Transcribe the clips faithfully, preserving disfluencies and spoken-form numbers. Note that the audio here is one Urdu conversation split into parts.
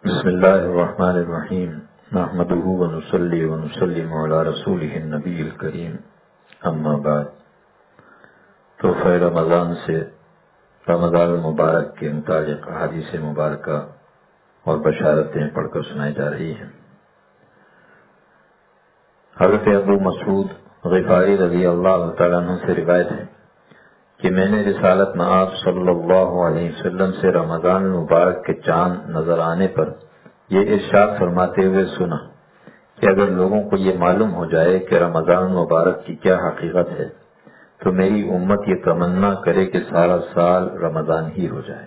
بسم اللہ الرحمن الرحیم نحمده ونصلی ونسلم علی رسولہ النبی الکریم اما بعد۔ تحفہ رمضان سے رمضان المبارک کے متعلق احادیث مبارکہ اور بشارتیں پڑھ کر سنائی جا رہی ہیں۔ حضرت ابو مسعود غفاری رضی اللہ تعالیٰ عنہ سے روایت ہے کہ میں نے رسالت مآب صلی اللہ علیہ وسلم سے رمضان المبارک کے چاند نظر آنے پر یہ ارشاد فرماتے ہوئے سنا کہ اگر لوگوں کو یہ معلوم ہو جائے کہ رمضان المبارک کی کیا حقیقت ہے تو میری امت یہ تمنا کرے کہ سارا سال رمضان ہی ہو جائے۔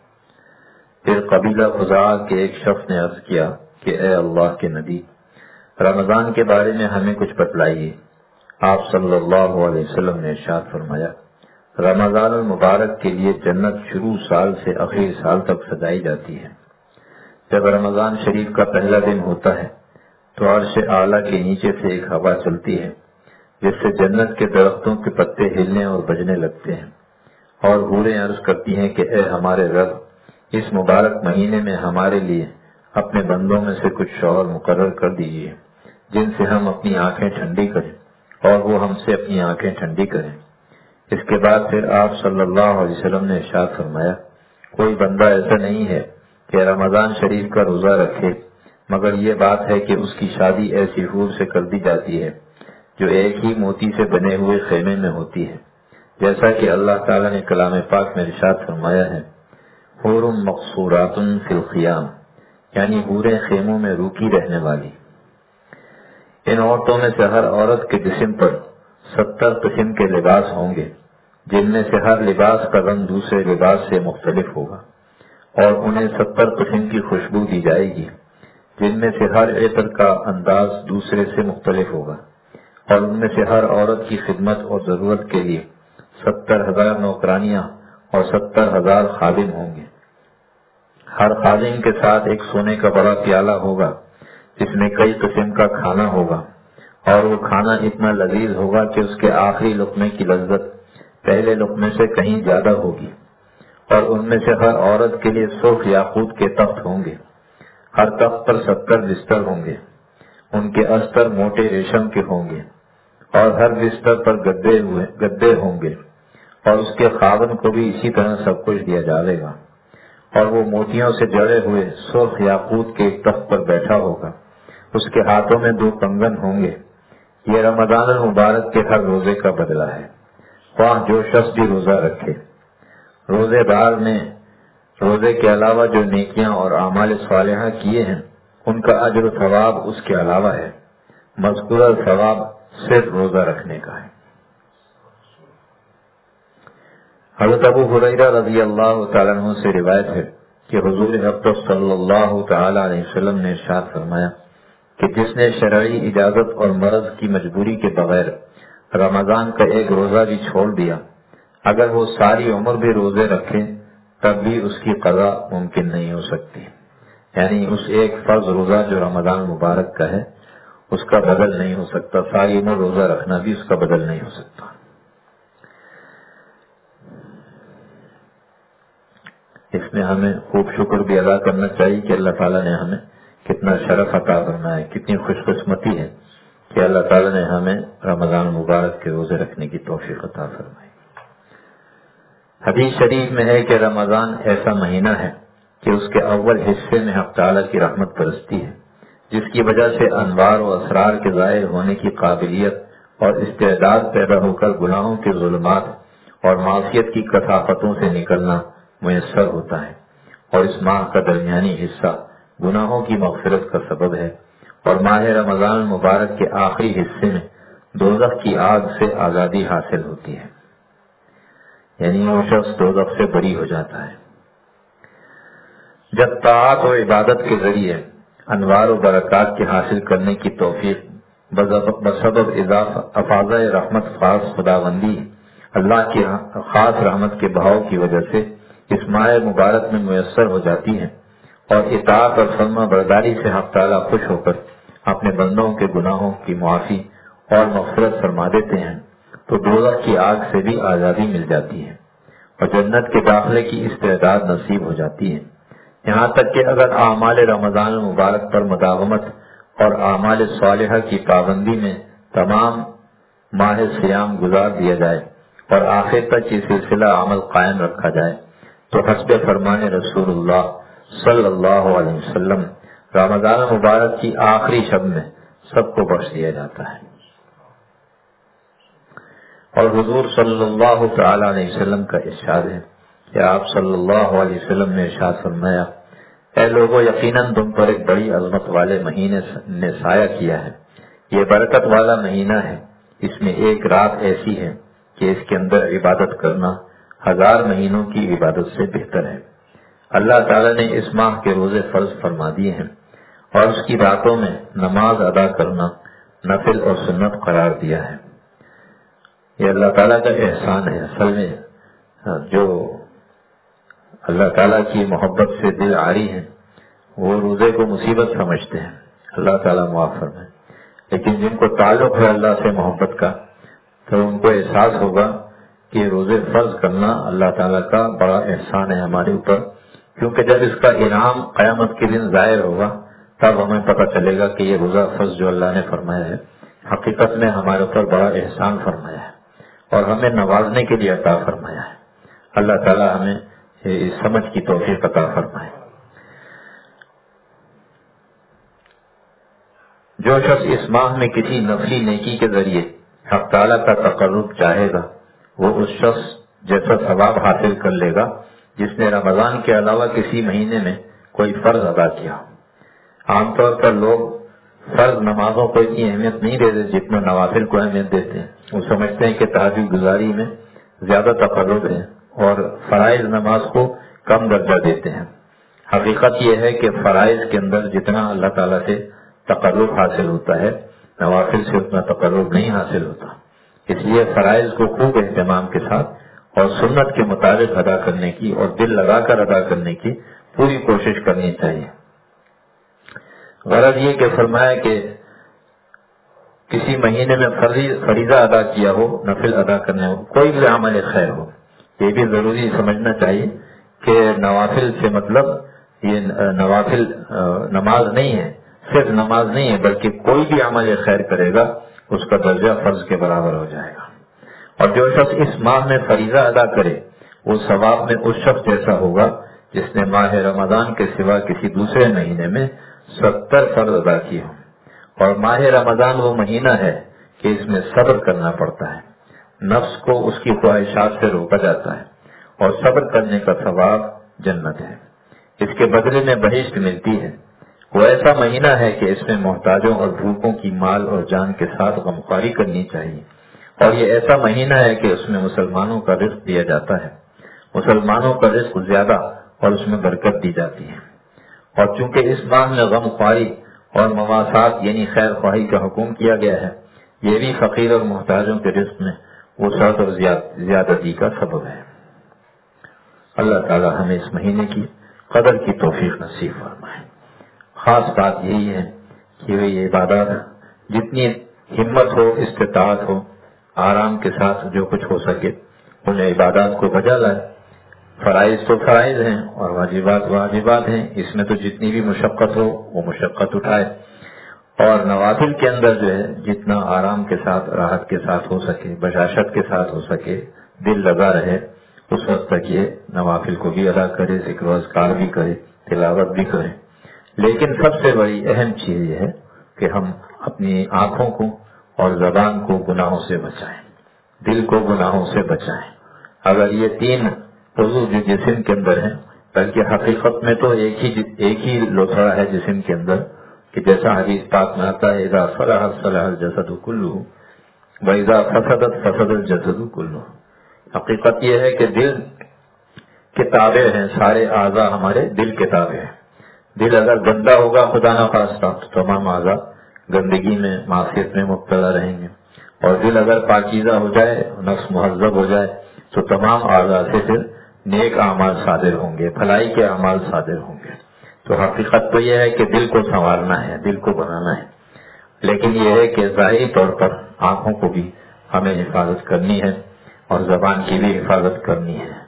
پھر قبیلہ خزاعہ کے ایک شخص نے عرض کیا کہ اے اللہ کے نبی، رمضان کے بارے میں ہمیں کچھ بتلائیے۔ آپ صلی اللہ علیہ وسلم نے ارشاد فرمایا، رمضان المبارک کے لیے جنت شروع سال سے آخر سال تک سجائی جاتی ہے۔ جب رمضان شریف کا پہلا دن ہوتا ہے تو عرش اعلیٰ کے نیچے سے ایک ہوا چلتی ہے جس سے جنت کے درختوں کے پتے ہلنے اور بجنے لگتے ہیں، اور حوریں عرض کرتی ہیں کہ اے ہمارے رب، اس مبارک مہینے میں ہمارے لیے اپنے بندوں میں سے کچھ شوہر مقرر کر دیجیے جن سے ہم اپنی آنکھیں ٹھنڈی کریں اور وہ ہم سے اپنی آنکھیں ٹھنڈی کریں۔ اس کے بعد پھر آپ صلی اللہ علیہ وسلم نے ارشاد فرمایا، کوئی بندہ ایسا نہیں ہے کہ رمضان شریف کا روزہ رکھے مگر یہ بات ہے کہ اس کی شادی ایسی حور سے کر دی جاتی ہے جو ایک ہی موتی سے بنے ہوئے خیمے میں ہوتی ہے، جیسا کہ اللہ تعالیٰ نے کلام پاک میں ارشاد فرمایا ہے، حور مقصورات فی الخیام، یعنی حوریں خیموں میں روکی رہنے والی۔ ان عورتوں میں سے ہر عورت کے جسم پر ستر قسم کے لباس ہوں گے جن میں سے ہر لباس کا رنگ دوسرے لباس سے مختلف ہوگا، اور انہیں ستر قسم کی خوشبو دی جائے گی جن میں سے ہر عطر کا انداز دوسرے سے مختلف ہوگا، اور ان میں سے ہر عورت کی خدمت اور ضرورت کے لیے ستر ہزار نوکرانیاں اور ستر ہزار خادم ہوں گے۔ ہر خادم کے ساتھ ایک سونے کا بڑا پیالہ ہوگا جس میں کئی قسم کا کھانا ہوگا، اور وہ کھانا اتنا لذیذ ہوگا کہ اس کے آخری لقمے کی لذت پہلے لقمے سے کہیں زیادہ ہوگی، اور ان میں سے ہر عورت کے لیے سرخ یاقوت کے تخت ہوں گے، ہر تخت پر ستر بستر ہوں گے، ان کے استر موٹے ریشم کے ہوں گے، اور ہر بستر پر گدے ہوئے گدے ہوں گے، اور اس کے خاوند کو بھی اسی طرح سب کچھ دیا جائے گا، اور وہ موتیوں سے جڑے ہوئے سرخ یاقوت کے ایک تخت پر بیٹھا ہوگا، اس کے ہاتھوں میں دو کنگن ہوں گے۔ یہ رمضان المبارک کے ہر روزے کا بدلہ ہے، خواہ جو شخص بھی روزہ رکھے۔ روزے دار نے روزے کے علاوہ جو نیکیاں اور اعمال صالحہ کیے ہیں ان کا اجر و ثواب اس کے علاوہ ہے، مذکورہ ثواب صرف روزہ رکھنے کا ہے۔ حضرت ابو ہریرہ رضی اللہ تعالیٰ عنہ سے روایت ہے کہ حضور اقدس صلی اللہ تعالی علیہ وسلم نے ارشاد فرمایا کہ جس نے شرعی اجازت اور مرض کی مجبوری کے بغیر رمضان کا ایک روزہ بھی چھوڑ دیا، اگر وہ ساری عمر بھی روزے رکھے تب بھی اس کی قضا ممکن نہیں ہو سکتی، یعنی اس ایک فرض روزہ جو رمضان مبارک کا ہے اس کا بدل نہیں ہو سکتا، ساری عمر روزہ رکھنا بھی اس کا بدل نہیں ہو سکتا۔ اس میں ہمیں خوب شکر بھی ادا کرنا چاہیے کہ اللہ تعالیٰ نے ہمیں کتنا شرف عطا فرمایا ہے، کتنی خوش قسمتی ہے کہ اللہ تعالیٰ نے ہمیں رمضان مبارک کے روزے رکھنے کی توفیق عطا فرمائی۔ حدیث شریف میں ہے کہ رمضان ایسا مہینہ ہے کہ اس کے اول حصے میں حق تعالیٰ کی رحمت برستی ہے، جس کی وجہ سے انوار و اسرار کے ظاہر ہونے کی قابلیت اور استعداد پیدا ہو کر گناہوں کے ظلمات اور معصیت کی کثافتوں سے نکلنا میسر ہوتا ہے، اور اس ماہ کا درمیانی حصہ گناہوں کی مغفرت کا سبب ہے، اور ماہ رمضان مبارک کے آخری حصے میں دوزخ کی آگ سے آزادی حاصل ہوتی ہے، یعنی وہ شخص دوزخ سے بری ہو جاتا ہے۔ جب طاعت و عبادت کے ذریعے انوار و برکات کے حاصل کرنے کی توفیق بسبب اضافہ افاظہ رحمت خاص خداوندی اللہ کی خاص رحمت کے بہاؤ کی وجہ سے اس ماہ مبارک میں میسر ہو جاتی ہے، اور اطاعت اور فرما برداری سے حق تعالیٰ خوش ہو کر اپنے بندوں کے گناہوں کی معافی اور مغفرت فرما دیتے ہیں، تو دوزخ کی آگ سے بھی آزادی مل جاتی ہے اور جنت کے داخلے کی استعداد نصیب ہو جاتی ہے، یہاں تک کہ اگر اعمال رمضان المبارک پر مداومت اور اعمال صالحہ کی پابندی میں تمام ماہ سیام گزار دیا جائے اور آخر تک یہ سلسلہ عمل قائم رکھا جائے تو حسب فرمان رسول اللہ صلی اللہ علیہ وسلم رمضان مبارک کی آخری شب میں سب کو بخش دیا جاتا ہے۔ اور حضور صلی اللہ تعالی علیہ وسلم کا ارشاد ہے کہ آپ صلی اللہ علیہ وسلم نے ارشاد فرمایا، اے لوگوں، یقیناً تم پر ایک بڑی عظمت والے مہینے نے سایہ کیا ہے، یہ برکت والا مہینہ ہے، اس میں ایک رات ایسی ہے کہ اس کے اندر عبادت کرنا ہزار مہینوں کی عبادت سے بہتر ہے۔ اللہ تعالیٰ نے اس ماہ کے روزے فرض فرما دیے ہیں اور اس کی راتوں میں نماز ادا کرنا نفل اور سنت قرار دیا ہے۔ یہ اللہ تعالیٰ کا احسان ہے۔ اصل میں جو اللہ تعالیٰ کی محبت سے دل عاری ہیں وہ روزے کو مصیبت سمجھتے ہیں، اللہ تعالیٰ معاف فرمائے، لیکن جن کو تعلق ہے اللہ سے محبت کا تو ان کو احساس ہوگا کہ روزے فرض کرنا اللہ تعالیٰ کا بڑا احسان ہے ہمارے اوپر، کیونکہ جب اس کا انعام قیامت کے دن ظاہر ہوگا تب ہمیں پتہ چلے گا کہ یہ روزہ فرض جو اللہ نے فرمایا ہے حقیقت میں ہمارے اوپر بڑا احسان فرمایا ہے اور ہمیں نوازنے کے لیے عطا فرمایا ہے۔ اللہ تعالیٰ ہمیں اس سمجھ کی توفیق عطا فرمائے۔ جو شخص اس ماہ میں کسی نفلی نیکی کے ذریعے حق تعالیٰ کا تقرب چاہے گا وہ اس شخص جیسا ثواب حاصل کر لے گا جس نے رمضان کے علاوہ کسی مہینے میں کوئی فرض ادا کیا۔ عام طور پر لوگ فرض نمازوں کو اتنی اہمیت نہیں دیتے جتنا نوافل کو اہمیت دیتے ہیں۔ وہ سمجھتے ہیں کہ تہجد گزاری میں زیادہ تقرب ہے اور فرائض نماز کو کم درجہ دیتے ہیں۔ حقیقت یہ ہے کہ فرائض کے اندر جتنا اللہ تعالیٰ سے تقرب حاصل ہوتا ہے نوافل سے اتنا تقرب نہیں حاصل ہوتا، اس لیے فرائض کو خوب اہتمام کے ساتھ اور سنت کے مطابق ادا کرنے کی اور دل لگا کر ادا کرنے کی پوری کوشش کرنی چاہیے۔ غرض یہ کہ فرمایا کہ کسی مہینے میں فریضہ ادا کیا ہو، نفل ادا کرنے ہو، کوئی بھی عمل خیر ہو، یہ بھی ضروری سمجھنا چاہیے کہ نوافل سے مطلب یہ نوافل نماز نہیں ہے، صرف نماز نہیں ہے، بلکہ کوئی بھی عمل خیر کرے گا اس کا درجہ فرض کے برابر ہو جائے گا۔ اور جو شخص اس ماہ میں فریضہ ادا کرے وہ ثواب میں اس شخص جیسا ہوگا جس نے ماہ رمضان کے سوا کسی دوسرے مہینے میں ستر فرض ادا کیے ہوں۔ اور ماہ رمضان وہ مہینہ ہے کہ اس میں صبر کرنا پڑتا ہے، نفس کو اس کی خواہشات سے روکا جاتا ہے اور صبر کرنے کا ثواب جنت ہے، اس کے بدلے میں بہشت ملتی ہے۔ وہ ایسا مہینہ ہے کہ اس میں محتاجوں اور بھوکوں کی مال اور جان کے ساتھ غمخواری کرنی چاہیے، اور یہ ایسا مہینہ ہے کہ اس میں مسلمانوں کا رزق دیا جاتا ہے، مسلمانوں کا رزق زیادہ اور اس میں برکت دی جاتی ہے۔ اور چونکہ اس ماہ میں غمخواری اور مواصلات یعنی خیر خواہی کا حکم کیا گیا ہے، یہ بھی فقیر اور محتاجوں کے رزق میں وسعت اور زیادتی کا سبب ہے۔ اللہ تعالی ہمیں اس مہینے کی قدر کی توفیق نصیب فرمائے۔ خاص بات یہی ہے کہ یہ عبادات جتنی ہمت ہو، استطاعت ہو، آرام کے ساتھ جو کچھ ہو سکے ان عبادات کو بجا لائے۔ فرائض تو فرائض ہیں اور واجبات واجبات ہیں، اس میں تو جتنی بھی مشقت ہو وہ مشقت اٹھائے، اور نوافل کے اندر جو ہے جتنا آرام کے ساتھ، راحت کے ساتھ ہو سکے، بشاشت کے ساتھ ہو سکے، دل لگا رہے، اس وقت تک یہ نوافل کو بھی ادا کرے، ذکر و اذکار بھی کرے، تلاوت بھی کرے۔ لیکن سب سے بڑی اہم چیز یہ ہے کہ ہم اپنی آنکھوں کو اور زبان کو گناہوں سے بچائیں، دل کو گناہوں سے بچائیں۔ اگر یہ تین عضو جو جسم کے اندر ہیں، بلکہ حقیقت میں تو ایک ہی ایک ہی لوتھڑا ہے جسم کے اندر، کہ جیسا حدیث پاک میں آتا ہے اذا صلح صلح الجسد کلہ واذا فسدت فسد الجسد کلہ۔ حقیقت یہ ہے کہ دل کے تابع ہیں، سارے اعضاء ہمارے دل کے تابع ہیں۔ دل اگر گندا ہوگا خدا نخواستہ تو تمام اعضاء گندگی میں، معصیت میں مبتلا رہیں گے، اور دل اگر پاکیزہ ہو جائے، نفس مہذب ہو جائے تو تمام اعضاء سے پھر نیک اعمال صادر ہوں گے، بھلائی کے اعمال صادر ہوں گے۔ تو حقیقت تو یہ ہے کہ دل کو سنوارنا ہے، دل کو بنانا ہے، لیکن یہ ہے کہ ظاہری طور پر آنکھوں کو بھی ہمیں حفاظت کرنی ہے اور زبان کی بھی حفاظت کرنی ہے۔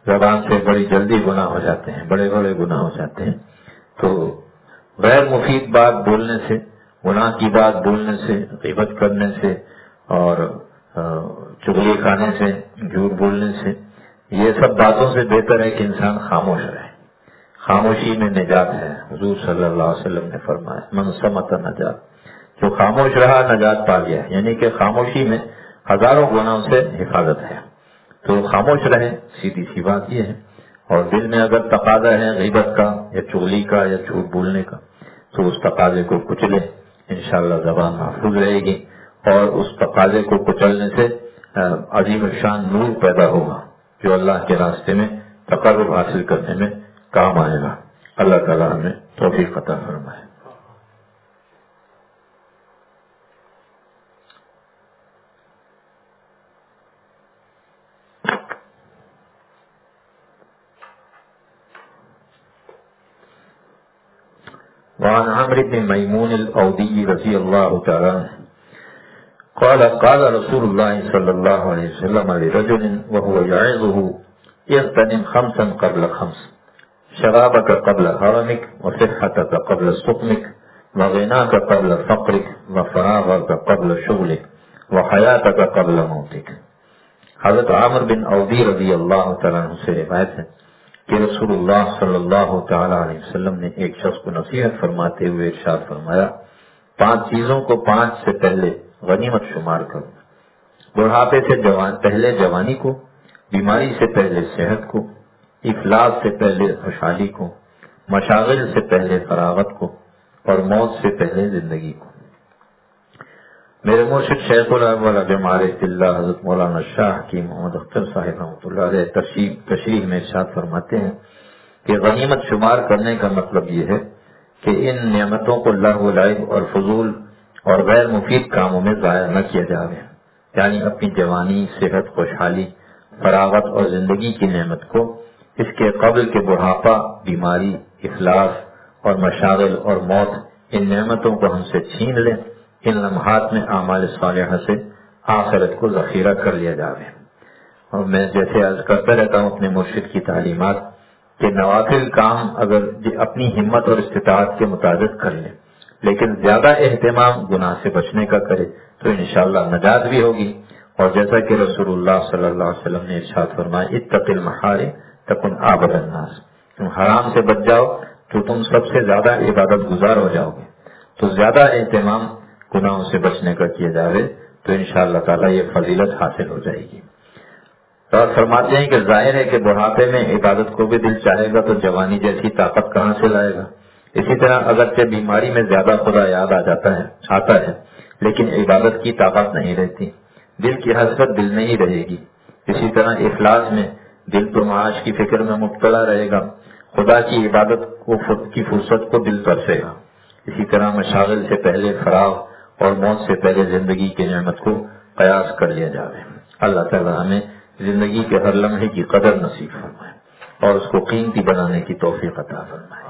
زبان سے بڑی جلدی گناہ ہو جاتے ہیں، بڑے بڑے گناہ ہو جاتے ہیں. تو غیر مفید بات بولنے سے، گناہ کی بات بولنے سے، غیبت کرنے سے اور چغلی کھانے سے، جھوٹ بولنے سے، یہ سب باتوں سے بہتر ہے کہ انسان خاموش رہے. خاموشی میں نجات ہے. حضور صلی اللہ علیہ وسلم نے فرمایا من صمت نجات، جو خاموش رہا نجات پا گیا. یعنی کہ خاموشی میں ہزاروں گناہوں سے حفاظت ہے. تو خاموش رہے، سیدھی سی بات یہ ہے. اور دل میں اگر تقاضا ہے غیبت کا یا چغلی کا یا جھوٹ بولنے کا تو اس تقاضے کو کچلے، انشاءاللہ زبان محفوظ رہے گی. اور اس تقاضے کو کچلنے سے عظیم الشان نور پیدا ہوگا جو اللہ کے راستے میں تقرب حاصل کرنے میں کام آئے گا. اللہ تعالیٰ ہمیں توفیق عطا فرمائے. وعن عمرو بن ميمون الأودي رضي الله تعالى عنه قال قال رسول الله صلى الله عليه وسلم لرجل وهو يعظه اغتنم خمسا قبل خمس، شرابك قبل هرمك، وصحتك قبل سقمك، وغناك قبل فقرك، وفراغك قبل شغلك، وحياتك قبل موتك. حضرت عمرو بن اودی رضی اللہ تعالیٰ عنہ سے روایت ہے کہ رسول اللہ صلی اللہ تعالی علیہ وسلم نے ایک شخص کو نصیحت فرماتے ہوئے ارشاد فرمایا، پانچ چیزوں کو پانچ سے پہلے غنیمت شمار کرو. بڑھاپے سے جوان پہلے جوانی کو، بیماری سے پہلے صحت کو، افلاس سے پہلے خوشحالی کو، مشاغل سے پہلے فراغت کو، اور موت سے پہلے زندگی کو. میرے مرشد شیخ العلم معرفت اللہ حضرت مولانا شاہ کی محمد اختر صاحب رحمۃ اللہ علیہ تشریح تشریح میں ارشاد فرماتے ہیں کہ غنیمت شمار کرنے کا مطلب یہ ہے کہ ان نعمتوں کو لہو و لعب اور فضول اور غیر مفید کاموں میں ضائع نہ کیا جائے. یعنی اپنی جوانی، صحت، خوشحالی، فراغت اور زندگی کی نعمت کو اس کے قبل کے بڑھاپا، بیماری، افلاس اور مشاغل اور موت، ان نعمتوں کو ہم سے چھین لیں. ان لمحات میں اعمال صالحہ سے آخرت کو ذخیرہ کر لیا جاوے. اور میں جیسے عرض کرتا رہتا ہوں اپنے مرشد کی تعلیمات کہ نوافل کام اگر اپنی ہمت اور استطاعت کے مطابق کر لیں لیکن زیادہ اہتمام گناہ سے بچنے کا کرے تو انشاءاللہ نجات بھی ہوگی. اور جیسا کہ رسول اللہ صلی اللہ علیہ وسلم نے ارشاد فرمایا اتق المحارم تکن اعبد الناس، تم حرام سے بچ جاؤ تو تم سب سے زیادہ عبادت گزار ہو جاؤ گے. تو زیادہ اہتمام گناہوں سے بچنے کا کیا جائے تو انشاءاللہ تعالیٰ یہ فضیلت حاصل ہو جائے گی. اور فرماتے ہیں کہ ظاہر ہے کہ بڑھاپے میں عبادت کو بھی دل چاہے گا تو جوانی جیسی طاقت کہاں سے لائے گا. اسی طرح اگرچہ بیماری میں زیادہ خدا یاد آ جاتا ہے آتا ہے لیکن عبادت کی طاقت نہیں رہتی، دل کی حسرت دل میں ہی رہے گی. اسی طرح افلاس میں دل تو معاش کی فکر میں مبتلا رہے گا، خدا کی عبادت کو کی فرصت کو دل ترسے گا. اسی طرح مشاغل سے پہلے فراغ اور موت سے پہلے زندگی کی نعمت کو قیاس کر لیا جائے. اللہ تعالیٰ ہمیں زندگی کے ہر لمحے کی قدر نصیب فرمائے اور اس کو قیمتی بنانے کی توفیق عطا فرمائے.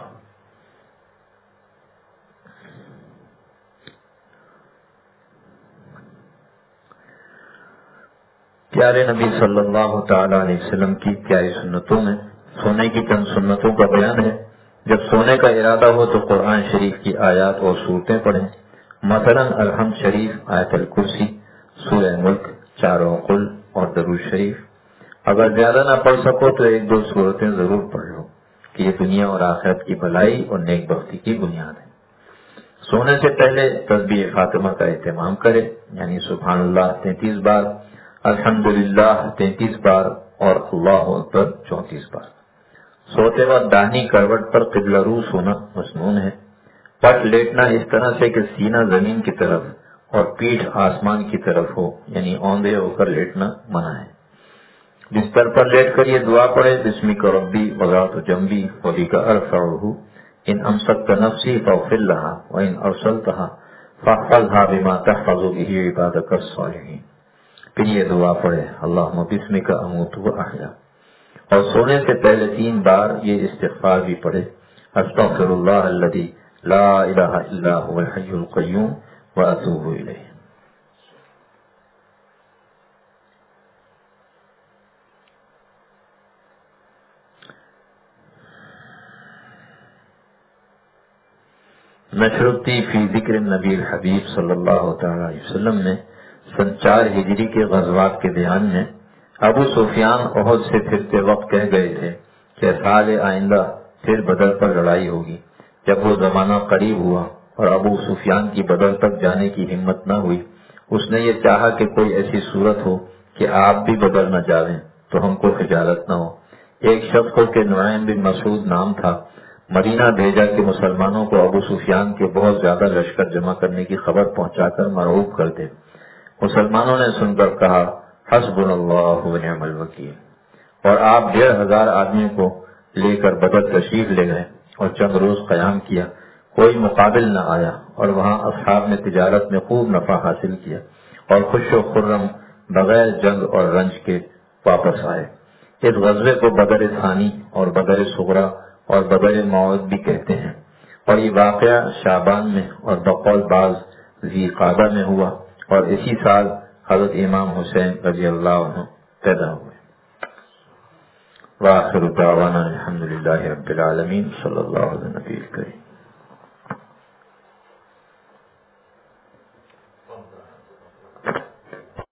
پیارے نبی صلی اللہ تعالی علیہ وسلم کی پیاری سنتوں میں سونے کی چند سنتوں کا بیان ہے. جب سونے کا ارادہ ہو تو قرآن شریف کی آیات اور صورتیں پڑھیں. مثلا الحمد شریف، آیت الکرسی، سورہ ملک، چاروں قل اور درود شریف. اگر زیادہ نہ پڑھ سکو تو ایک دو صورتیں ضرور پڑھ لو کہ یہ دنیا اور آخرت کی بھلائی اور نیک بختی کی بنیاد ہے. سونے سے پہلے تسبیح فاطمہ کا اہتمام کرے، یعنی سبحان اللہ تینتیس بار، الحمدللہ تینتیس بار اور اللہ اکبر چونتیس بار. سوتے وقت داہنی کروٹ پر قبلہ رو سونا مسنون ہے. پٹ لیٹنا اس طرح سے کہ سینہ زمین کی طرف اور پیٹھ آسمان کی طرف ہو، یعنی اوندھے ہو کر لیٹنا منع ہے. بستر پر لیٹ کر یہ دعا پڑھے بسمک ربی وضعت جنبی وبک ارفعہ ان امسکت نفسی فاغفر لها وان ارسلتها فاحفظها بما تحفظ به عبادك الصالحین. پھر یہ دعا پڑھے اللہم بسمک اموت واحیا. اور سونے سے پہلے تین بار یہ استغفار بھی پڑھے استغفر اللہ الذی لا الہ الا هو الحی القیوم واتوب الیہ. نشرتی فی ذکر نبی الحبیب صلی اللہ تعالی علیہ وسلم نے سن چار ہجری کے غزوات کے بیان میں ابو سفیان احد سے پھرتے وقت کہہ گئے تھے کہ سال آئندہ پھر بدر پر لڑائی ہوگی۔ جب وہ زمانہ قریب ہوا اور ابو سفیان کی بدر تک جانے کی ہمت نہ ہوئی، اس نے یہ چاہا کہ کوئی ایسی صورت ہو کہ آپ بھی بدر نہ جاویں تو ہم کو خجالت نہ ہو۔ ایک شخص کو کہ نعیم بن مسعود نام تھا، مدینہ بھیجا کہ مسلمانوں کو ابو سفیان کے بہت زیادہ لشکر جمع کرنے کی خبر پہنچا کر مرعوب کر دے۔ مسلمانوں نے سن کر کہا حسبنا اللہ و نعم الوکیل، اور آپ ڈیڑھ ہزار آدمیوں کو لے کر بدر تشریف لے گئے اور چند روز قیام کیا۔ کوئی مقابل نہ آیا اور وہاں اصحاب نے تجارت میں خوب نفع حاصل کیا اور خوش و خرم بغیر جنگ اور رنج کے واپس آئے۔ اس غزوے کو بدر ثانی اور بدر صغریٰ اور بدر موعد بھی کہتے ہیں، اور یہ واقعہ شعبان میں اور بقول بعض ذی قعدہ میں ہوا، اور اسی سال حضرت امام حسین رضی اللہ عنہ پیدا ہوئے۔ وآخر دعوانا الحمدللہ رب العالمین، صلی اللہ علیہ وسلم۔